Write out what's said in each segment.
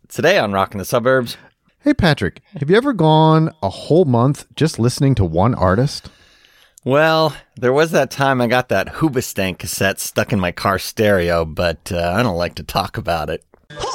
Today on Rockin' the Suburbs. Hey, Patrick, have you ever gone a whole month just listening to one artist? Well, there was that time I got that Hoobastank cassette stuck in my car stereo, but I don't like to talk about it.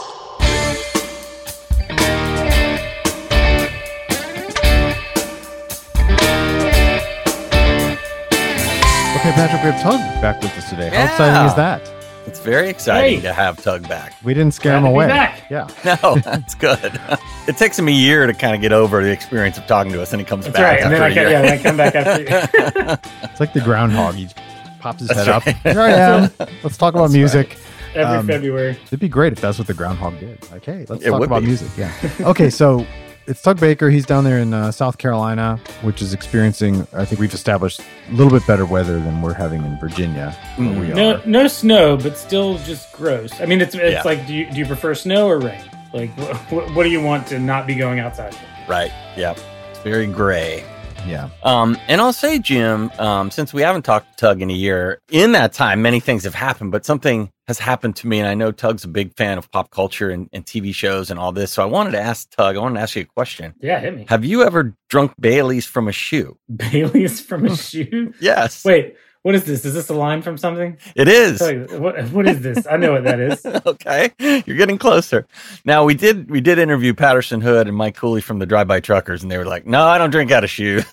Okay, Patrick, we have Tug back with us today. How Yeah. exciting is that? It's very exciting to have Tug back. We didn't scare him Glad to be away. back. Yeah. No, that's good. It takes him a year to kind of get over the experience of talking to us, and he comes That's back right. And then after a year. then I come back after It's like the groundhog. He pops his head That's up. right. Here I am. Let's talk about music. every February. It'd be great if that's what the groundhog did. Like, hey, let's It talk would about be. music. Yeah. Okay, so it's Tug Baker. He's down there in South Carolina, which is experiencing, I think we've established, a little bit better weather than we're having in Virginia, where we are. No snow, but still just gross. I mean, it's Yeah. like, do you prefer snow or rain? Like, what do you want to not be going outside for? Right, yeah. It's very gray. Yeah. And I'll say, Jim, since we haven't talked to Tug in a year, in that time, many things have happened, but something has happened to me. And I know Tug's a big fan of pop culture and TV shows and all this. So I wanted to ask you a question. Yeah, hit me. Have you ever drunk Bailey's from a shoe? Bailey's from a shoe? Yes. Wait, what is this? Is this a line from something? It is. Tell you, what is this? I know what that is. Okay. You're getting closer. Now, we did interview Patterson Hood and Mike Cooley from the Drive-By Truckers, and they were like, no, I don't drink out of shoes.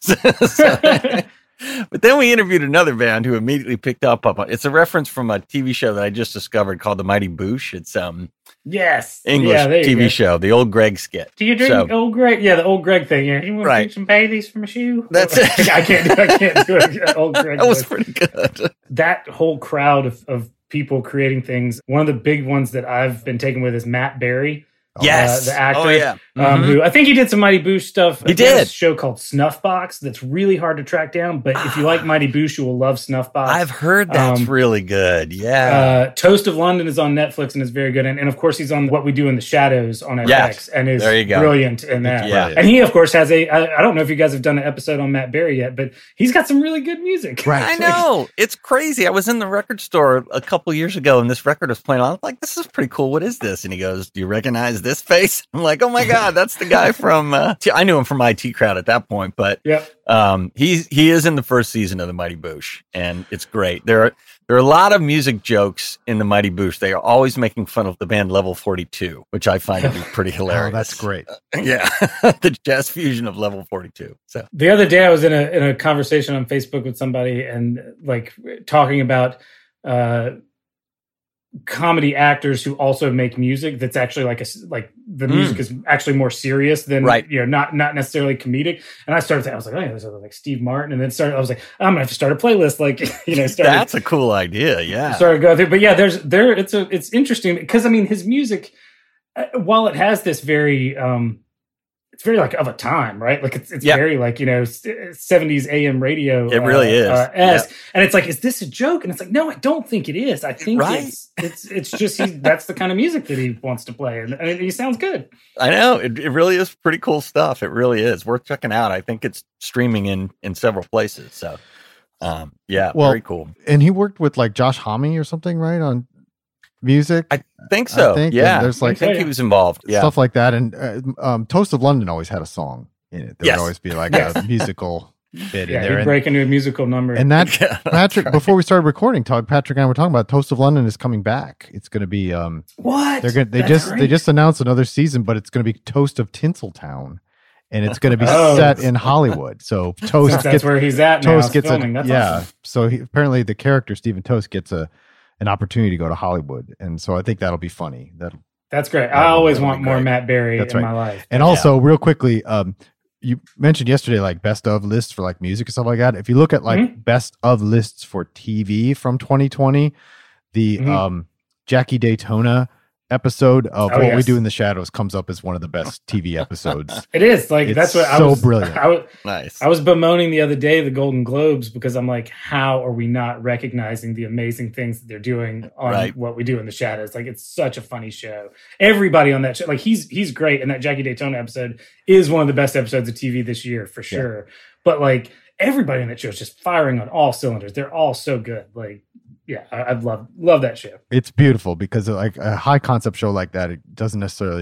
But then we interviewed another band who immediately picked up on it's a reference from a TV show that I just discovered called The Mighty Boosh. It's Yes. English Yeah, there you go. TV show, the old Greg skit. Do you drink old Greg? Yeah, the old Greg thing. Yeah, you want to Right. drink some Bailey's from a shoe? That's it. I can't do it. Old Greg. That was voice. pretty good. That whole crowd of people creating things. One of the big ones that I've been taken with is Matt Berry. Yes. The actor. Oh, yeah. Mhm. Who I think he did some Mighty Boosh stuff. He He has did. a show called Snuffbox that's really hard to track down. But if you like Mighty Boosh, you will love Snuffbox. I've heard that's really good. Yeah. Toast of London is on Netflix and is very good. And of course, he's on What We Do in the Shadows on FX Yes. and is There you go. brilliant in that. Yeah. And he, of course, has I don't know if you guys have done an episode on Matt Berry yet, but he's got some really good music. Right. I know. It's crazy. I was in the record store a couple years ago and this record was playing. I was like, this is pretty cool. What is this? And he goes, do you recognize this face? I'm like, oh my God, that's the guy from, I knew him from IT Crowd at that point, but Yep. he is in the first season of the Mighty Boosh and it's great. There are a lot of music jokes in the Mighty Boosh. They are always making fun of the band Level 42, which I find to be pretty hilarious. Oh, that's great. Yeah. The jazz fusion of Level 42. So The other day, I was in a conversation on Facebook with somebody and like talking about comedy actors who also make music that's actually like the music is actually more serious than Right. not necessarily comedic. And I started thinking, I was like, oh yeah, there's like Steve Martin, and then I was like, I'm gonna have to start a playlist, like that's a cool idea. Yeah. started going through. But yeah, it's interesting because I mean his music, while it has this very it's very like of a time, right? Like it's Yep. very like 70s AM radio. It really is. esque. And it's like, is this a joke? And it's like, no, I don't think it is. I think Right. it's just that's the kind of music that he wants to play, and he sounds good. I know it really is pretty cool stuff. It really is worth checking out. I think it's streaming in several places. So, yeah, Well, very cool. And he worked with like Josh Homme or something, right? On music. I think so. I think, yeah, and there's like I think he was involved. Yeah, stuff like that. And Toast of London always had a song in it. There Yes. would always be like Yes. a musical bit in Yeah, there. he'd And, break into a musical number. and that, Yeah, Patrick, before we started recording, Patrick and I were talking about Toast of London is coming back. It's going to be, what? they That's great. just announced another season, but it's going to be Toast of Tinseltown. And it's going to be Oh. set in Hollywood. So Toast Since that's gets, where he's at now. Toast gets filming. That's awesome. So apparently the character Stephen Toast gets an opportunity to go to Hollywood, and so I think that'll be funny. That's great. I always that'll want be more great. Matt Berry That's in right. my life. And also, real quickly, you mentioned yesterday like best of lists for like music and stuff like that. If you look at like best of lists for TV from 2020, the Jackie Daytona episode of What We yes. Do in the Shadows comes up as one of the best TV episodes. It is like It's that's what I so was brilliant. nice. I was bemoaning the other day the Golden Globes because I'm like, how are we not recognizing the amazing things that they're doing on Right. What We Do in the Shadows? Like, it's such a funny show. Everybody on that show, like he's great, and that Jackie Daytona episode is one of the best episodes of TV this year for sure. But like everybody on that show is just firing on all cylinders. They're all so good. Like, yeah, I've love that show. It's beautiful because like a high concept show like that, it doesn't necessarily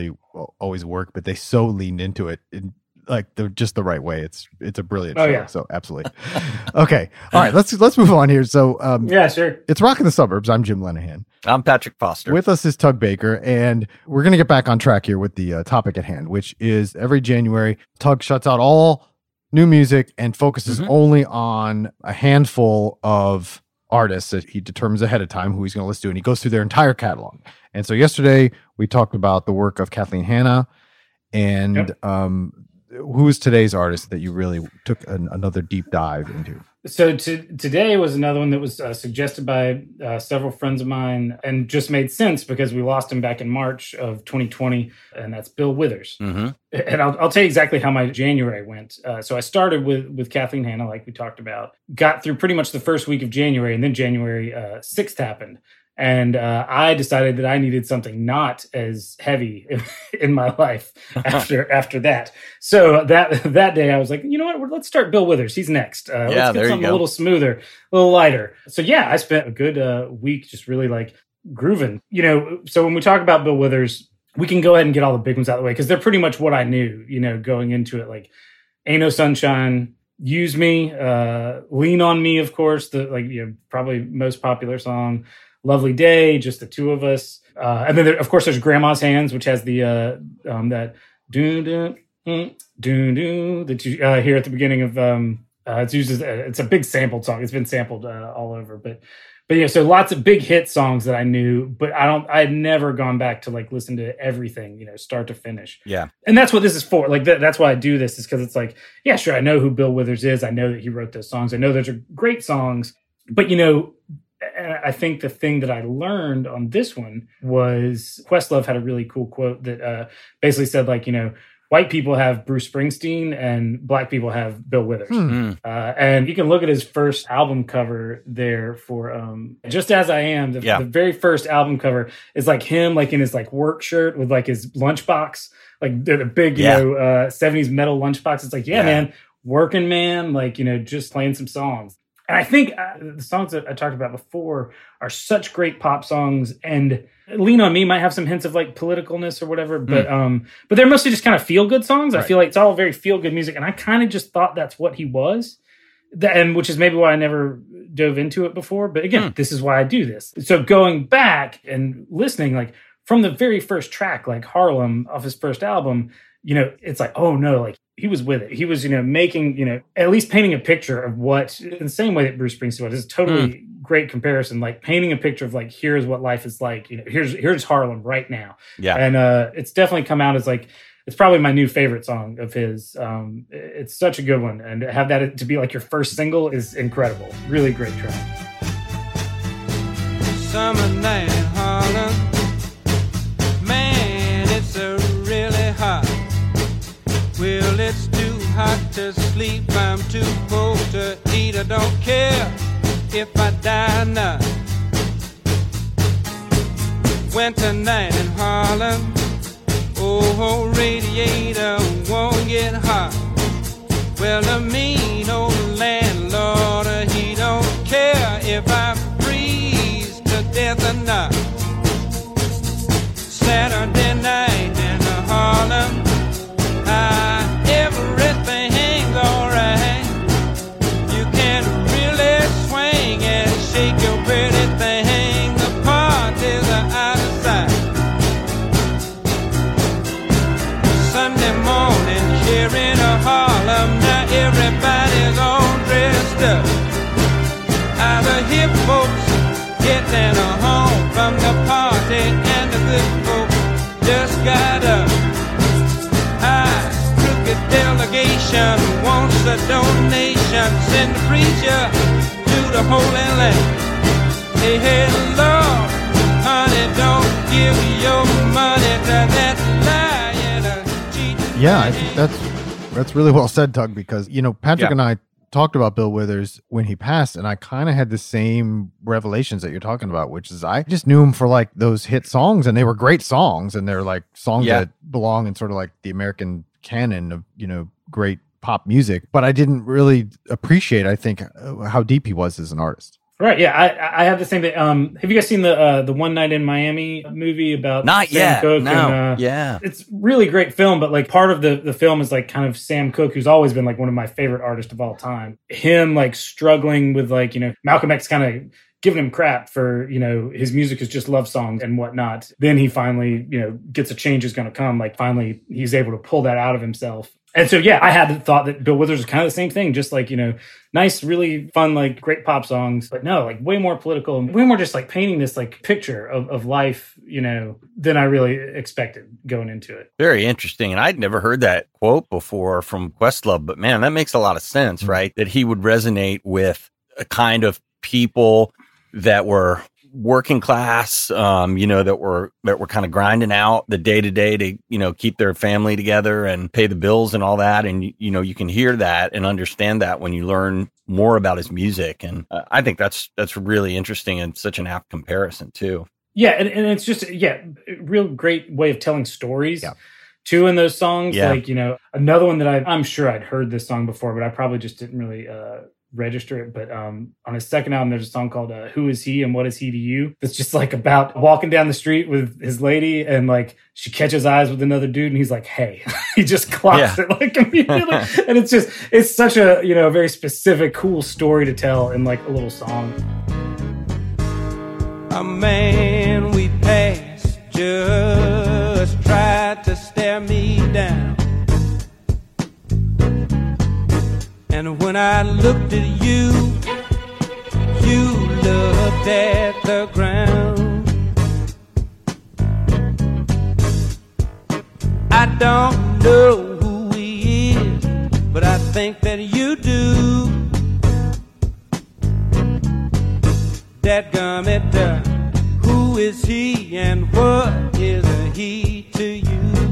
always work, but they so leaned into it in like just the right way. It's a brilliant show. Yeah. So absolutely. Okay. All right. Let's move on here. So yeah, sure. It's Rockin' the Suburbs. I'm Jim Lenahan. I'm Patrick Foster. With us is Tug Baker, and we're going to get back on track here with the topic at hand, which is every January, Tug shuts out all new music and focuses only on a handful of artists that he determines ahead of time who he's going to listen to, and he goes through their entire catalog. And so yesterday we talked about the work of Kathleen Hanna, and who is today's artist that you really took another deep dive into? So today was another one that was suggested by several friends of mine and just made sense because we lost him back in March of 2020, and that's Bill Withers. And I'll tell you exactly how my January went. So I started with Kathleen Hanna, like we talked about, got through pretty much the first week of January, and then January 6th happened. And I decided that I needed something not as heavy in my life after that. So that day I was like, you know what? Let's start Bill Withers. He's next. Let's get something a little smoother, a little lighter. So yeah, I spent a good week just really like grooving. You know, so when we talk about Bill Withers, we can go ahead and get all the big ones out of the way because they're pretty much what I knew, you know, going into it. Like Ain't No Sunshine, Use Me, Lean on Me, of course, probably most popular song. Lovely Day, Just the Two of Us. And then, of course, there's Grandma's Hands, which has the that do-do-do-do that you hear at the beginning of it's used as it's a big sampled song. It's been sampled all over. But yeah, so lots of big hit songs that I knew, but I had never gone back to like listen to everything, you know, start to finish. Yeah. And that's what this is for. Like that's why I do this, is because it's like, yeah, sure, I know who Bill Withers is. I know that he wrote those songs. I know those are great songs. But, you know, and I think the thing that I learned on this one was Questlove had a really cool quote that basically said, like, you know, white people have Bruce Springsteen and black people have Bill Withers. And you can look at his first album cover there for Just As I Am. The very first album cover is like him, like in his like work shirt with like his lunchbox, like the big, you know, 70s metal lunchbox. It's like, man, working man, like, you know, just playing some songs. And I think the songs that I talked about before are such great pop songs, and Lean on Me might have some hints of like politicalness or whatever, but they're mostly just kind of feel good songs. Right. I feel like it's all very feel good music, and I kind of just thought that's what he was, and which is maybe why I never dove into it before. But again, this is why I do this. So going back and listening, like from the very first track, like Harlem off his first album, you know, it's like, oh no, like he was with it. He was, you know, making, you know, at least painting a picture of what, in the same way that Bruce Springsteen was. It's totally great comparison, like painting a picture of like, here's what life is like. You know, here's Harlem right now. Yeah. And it's definitely come out as like, it's probably my new favorite song of his. It's such a good one. And to have that to be like your first single is incredible. Really great track. Summer night in Harlem. Man, it's a really hot. Well, it's too hot to sleep, I'm too cold to eat. I don't care if I die or not. Winter night in Harlem. Oh, radiator won't get hot. Well, the mean old landlord, he don't care if I freeze to death or not. Saturday night in Harlem. Everything's alright. You can really swing and shake your pretty thing. The parties are out of sight. Sunday morning here in Harlem, now everybody's all dressed up. All the hip folks getting home from the party, and the good folks just got up. Delegation wants a donation. Send the preacher to the Holy Land. Hey, hey, Lord, honey, don't give your money to that lying, cheating. Yeah, I think that's really well said, Tug, because, you know, Patrick and I talked about Bill Withers when he passed, and I kind of had the same revelations that you're talking about, which is I just knew him for like those hit songs, and they were great songs, and they're like songs that belong in sort of like the American canon of, you know, great pop music, but I didn't really appreciate, I think, how deep he was as an artist. Right. Yeah. I have the same thing. Have you guys seen the One Night in Miami movie about Not Sam yet. Cooke? No. And, Yeah. it's really great film, but like part of the film is like kind of Sam Cooke, who's always been like one of my favorite artists of all time. Him like struggling with like, Malcolm X kind of giving him crap for, his music is just love songs and whatnot. Then he finally, gets a change is going to come. Like finally he's able to pull that out of himself. And so, yeah, I had the thought that Bill Withers was kind of the same thing, just like, nice, really fun, like great pop songs, but no, like way more political and way more just like painting this like picture of life, than I really expected going into it. Very interesting. And I'd never heard that quote before from Questlove, but man, that makes a lot of sense, right? That he would resonate with a kind of people that were working class, that were kind of grinding out the day to day to, keep their family together and pay the bills and all that. And, you can hear that and understand that when you learn more about his music. And I think that's really interesting and such an apt comparison too. Yeah. And it's just, a real great way of telling stories. Yeah. Too in those songs. Yeah. Like, another one that I'm sure I'd heard this song before, but I probably just didn't really, register it, but on his second album there's a song called Who Is He and What Is He to You, that's just like about walking down the street with his lady and like she catches eyes with another dude and he's like, hey. He just clocks it like immediately. And it's such a very specific cool story to tell in like a little song. A man we passed just tried to stare me down. And when I looked at you, you looked at the ground. I don't know who he is, but I think that you do. Dadgummit, who is he and what is a he to you?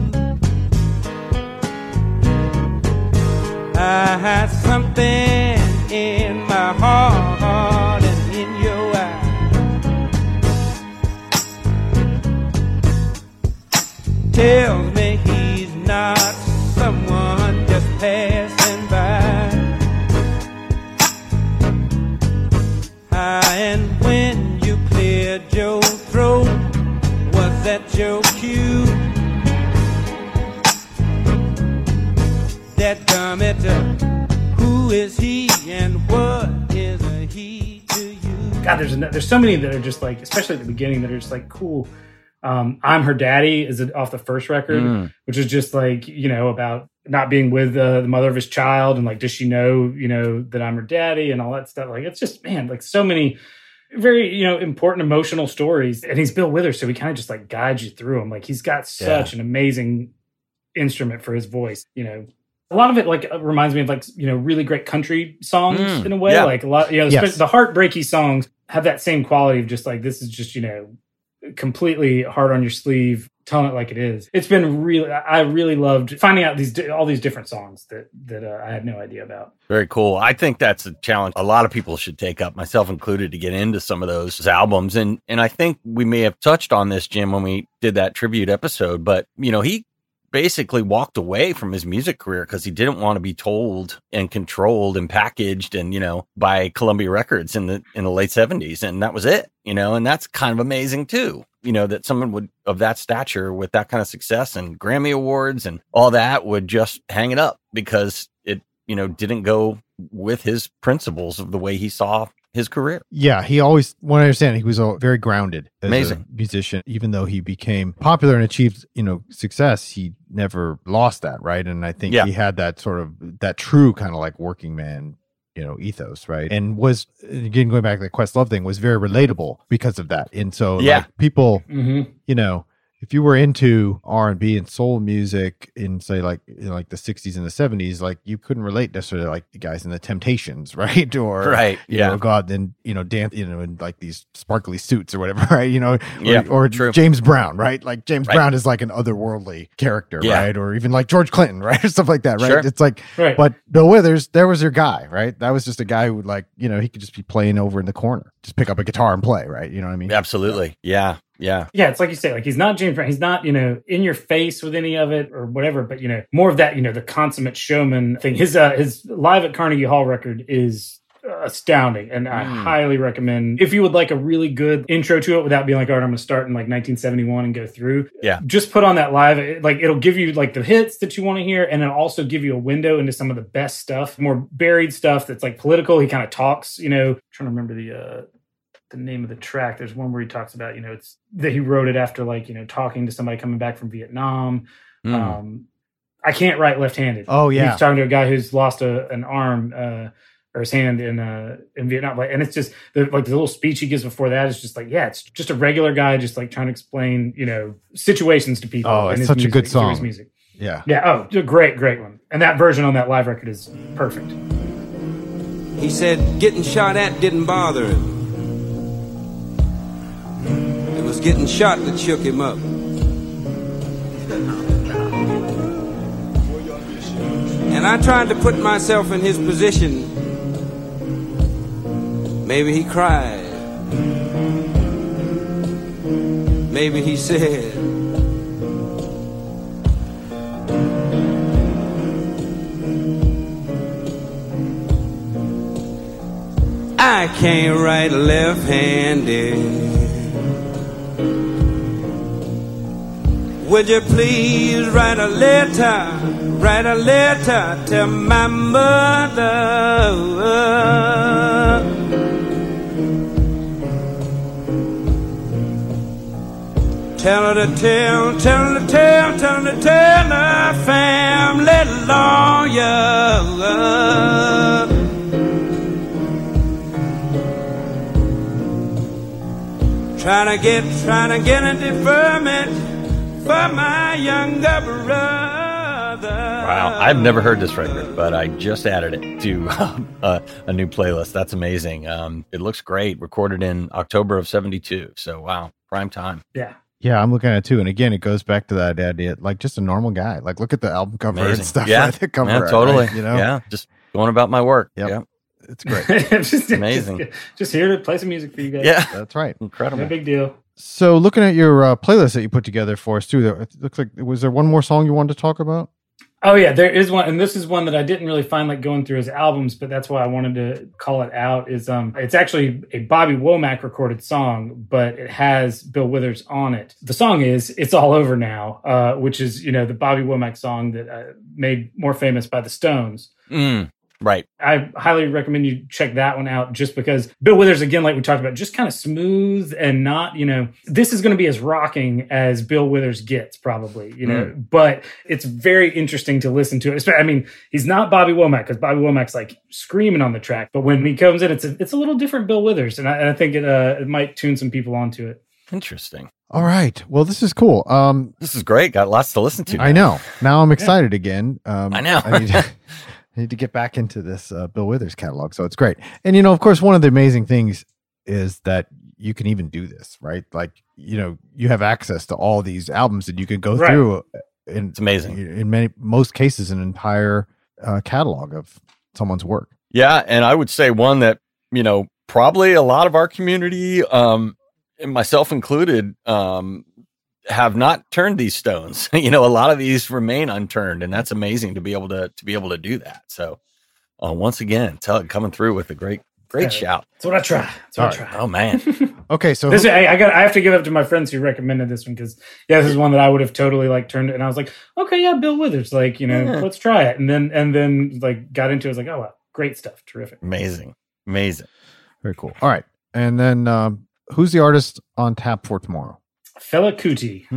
I had something in my heart and in your eyes. Tells me he's not someone just passing by. And when you cleared your throat, was that your cue? That gummit, who is he and what is a he to you? God, there's so many that are just like, especially at the beginning, that are just like cool. I'm Her Daddy is off the first record, which is just like, about not being with the mother of his child and like, does she know, that I'm her daddy and all that stuff. Like, it's just, man, like so many very, important emotional stories. And he's Bill Withers, so he kind of just like guides you through them. Like he's got such an amazing instrument for his voice, A lot of it like reminds me of like, really great country songs in a way. Yeah. Like a lot, the heartbreaky songs have that same quality of just like, this is just, completely hard on your sleeve, telling it like it is. It's been I really loved finding out all these different songs that I had no idea about. Very cool. I think that's a challenge a lot of people should take up, myself included, to get into some of those albums. And I think we may have touched on this, Jim, when we did that tribute episode, but he basically walked away from his music career because he didn't want to be told and controlled and packaged and, by Columbia Records in the late 70s. And that was it, and that's kind of amazing too, that someone would of that stature with that kind of success and Grammy Awards and all that would just hang it up because it, didn't go with his principles of the way he saw his career. Yeah, he always, when I understand, he was very grounded as a musician. Even though he became popular and achieved, success, he never lost that, right? And I think he had that sort of, that true kind of like working man, ethos, right? And was, again, going back to the Questlove thing, was very relatable because of that. And so like people, if you were into R&B and soul music in say like like the 60s and the 70s, like you couldn't relate necessarily like the guys in the Temptations, right? Or you know, God, then dance, in like these sparkly suits or whatever, right? Or James Brown, right? Like James Brown is like an otherworldly character, right? Or even like George Clinton, right? Or stuff like that, right? Sure. It's like, but Bill Withers, there was your guy, right? That was just a guy who would like, he could just be playing over in the corner, just pick up a guitar and play, right? You know what I mean? Absolutely. Yeah. Yeah. Yeah. It's like you say, like he's not James Brown. He's not, in your face with any of it or whatever, but, more of that, the consummate showman thing. His live at Carnegie Hall record is astounding. And I highly recommend, if you would like a really good intro to it without being like, all right, I'm going to start in like 1971 and go through. Yeah. Just put on that live. Like, it'll give you like the hits that you want to hear. And it'll also give you a window into some of the best stuff, more buried stuff that's like political. He kind of talks, you know, I'm trying to remember the name of the track. There's one where he talks about, you know, it's that he wrote it after like, you know, talking to somebody coming back from Vietnam. I Can't Write Left-Handed. Oh yeah. He's talking to a guy who's lost an arm, or his hand in Vietnam. And it's just the little speech he gives before that is just like, yeah, it's just a regular guy just like trying to explain, you know, situations to people. Oh, it's such a good song. Music. Yeah. Yeah. Oh, a great one. And that version on that live record is perfect. He said getting shot at didn't bother him. It was getting shot that shook him up. And I tried to put myself in his position. Maybe he cried. Maybe he said, I can't write left-handed. Would you please write a letter to my mother? Tell her to tell her family lawyer. Trying to get a deferment for my younger brother. Wow, I've never heard this record, but I just added it to a new playlist. That's amazing. It looks great. Recorded in October of '72. So wow, prime time. Yeah, I'm looking at it too. And again, it goes back to that idea, like just a normal guy. Like look at the album cover Amazing. and stuff. Yeah, right? The cover, yeah, totally. Right? You know, yeah, just going about my work. Yep. Yeah, it's great. Just amazing. Just here to play some music for you guys. Yeah, That's right. incredible. No big deal. So looking at your playlist that you put together for us too, it looks like, was there one more song you wanted to talk about? Oh yeah, there is one, and this is one that I didn't really find like going through his albums, but that's why I wanted to call it out. Is it's actually a Bobby Womack recorded song, but it has Bill Withers on it. The song is "It's All Over Now," which is, you know, the Bobby Womack song that made more famous by the Stones. Right. I highly recommend you check that one out, just because Bill Withers, again, like we talked about, just kind of smooth and not, you know, this is going to be as rocking as Bill Withers gets probably, you know, but it's very interesting to listen to it. I mean, he's not Bobby Womack, because Bobby Womack's like screaming on the track, but when he comes in, it's a little different Bill Withers. And I think it might tune some people onto it. Interesting. All right. Well, this is cool. This is great. Got lots to listen to. I know. Now I'm excited again. I know. I need to get back into this Bill Withers catalog. So it's great. And, you know, of course, one of the amazing things is that you can even do this, right? Like, you know, you have access to all these albums that you can go through. And it's amazing. In most cases, an entire catalog of someone's work. Yeah. And I would say one that, you know, probably a lot of our community, and myself included, have not turned these stones. You know, a lot of these remain unturned, and that's amazing to be able to do that. So once again, Tug coming through with a great shout. That's what I try. Oh man. Okay. So I have to give up to my friends who recommended this one, because this is one that I would have totally like turned it. And I was like, okay, yeah, Bill Withers, like, you know, let's try it. And then like got into it. I was like, oh, wow, great stuff. Terrific. Amazing. Very cool. All right. And then who's the artist on tap for tomorrow? Fela Kuti.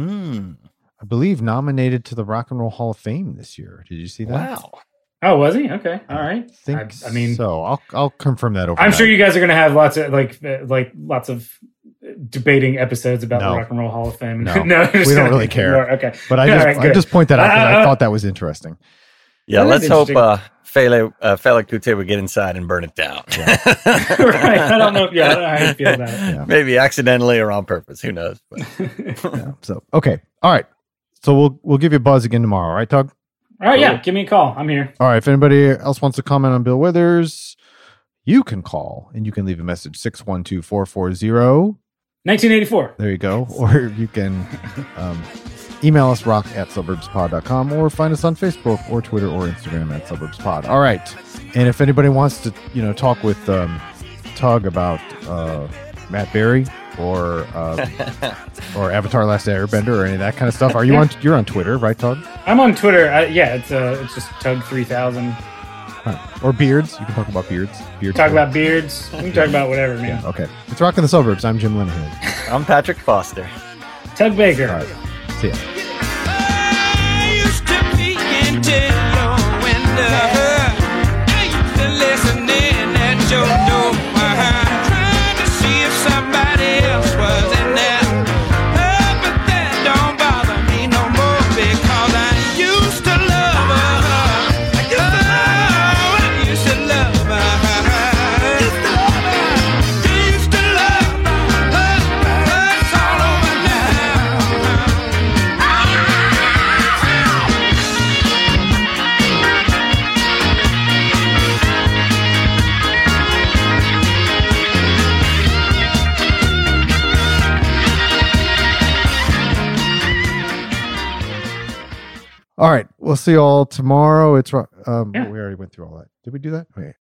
I believe nominated to the Rock and Roll Hall of Fame this year. Did you see that? Wow. Oh, was he? Okay. All right. I mean, so I'll confirm that over. I'm sure you guys are going to have lots of lots of debating episodes about the Rock and Roll Hall of Fame. No, no, we don't really care. Okay. But I just point that out because I thought that was interesting. Yeah, let's hope Fela Kuti would get inside and burn it down. Yeah. Right. I don't know how you feel about it. Yeah. Maybe accidentally or on purpose. Who knows? But. So, okay. All right. So we'll give you a buzz again tomorrow. All right, Tug? All right. Yeah. Give me a call. I'm here. All right. If anybody else wants to comment on Bill Withers, you can call and you can leave a message 612-440 1984. There you go. Or you can email us rock@suburbspod.com or find us on Facebook or Twitter or Instagram @suburbspod. All right. And if anybody wants to, talk with Tug about Matt Berry or Avatar: Last Airbender or any of that kind of stuff, you're on Twitter, right, Tug? I'm on Twitter. It's just Tug 3000. Or beards. You can talk about beards. Talk about beards. We can talk about whatever, man. Yeah, okay. It's Rock in the Suburbs. I'm Jim Linehan. I'm Patrick Foster. Tug Baker. All right. See ya. I used to be into your window. I used to listen in at your door, trying to see if somebody else was in there. But that don't bother me no more because I used to love her. I used to love her. Used to love her. It's all over now. All right. We'll see you all tomorrow. It's we already went through all that. Did we do that? Okay.